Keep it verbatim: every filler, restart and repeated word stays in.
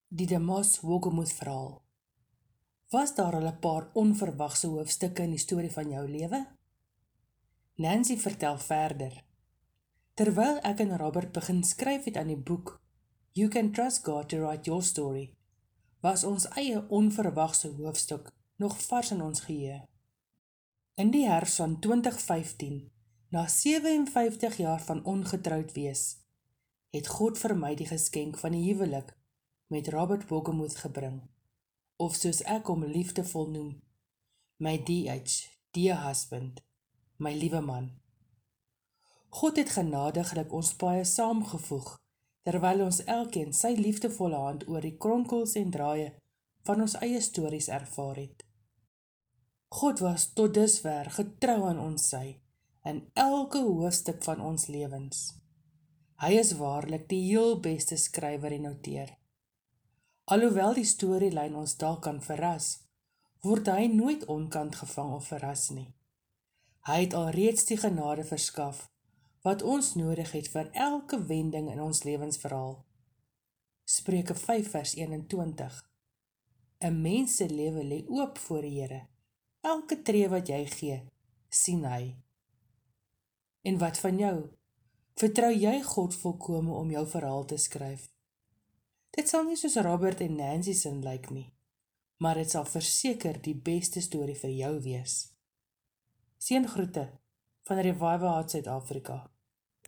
Die Damas Wogemuth verhaal. Was daar al 'n paar onverwagse hoofstukke in die storie van jou lewe? Nancy vertel verder. Terwyl ek en Robert begin skryf het aan die boek You Can Trust God to Write Your Story, was ons eie onverwagse hoofstuk nog vars in ons geheue. In die herfs van twintig vyftien, na sewe en vyftig jaar van ongetroud wees, het God vir my die geskenk van die huwelik met Robert Wogemuth gebring, of soos ek hom liefdevol noem, my D H, dear husband, my liewe man. God het genadiglik ons paie saamgevoeg, terwyl ons elkeen sy liefdevolle hand oor die kronkels en draaie van ons eie stories ervaar het. God was tot dusver getrou aan ons sy, in elke hoofstuk van ons lewens. Hy is waarlik die heel beste skrywer en outeur. Alhoewel die storielyn ons dalk kan verras, word hy nooit onkant gevang of verras nie. Hy het alreeds die genade verskaf, wat ons nodig het vir elke wending in ons lewensverhaal. Spreuke vyf vers eenentwintig. 'n Mens se lewe lê oop voor die Here. Elke tree wat jy gee, sien hy. En wat van jou? Vertrou jy God volkome om jou verhaal te skryf? Dit sal nie soos Robert en Nancy sin lyk nie, maar dit sal verseker die beste storie vir jou wees. Seëngroete van Revival Heart Suid-Afrika.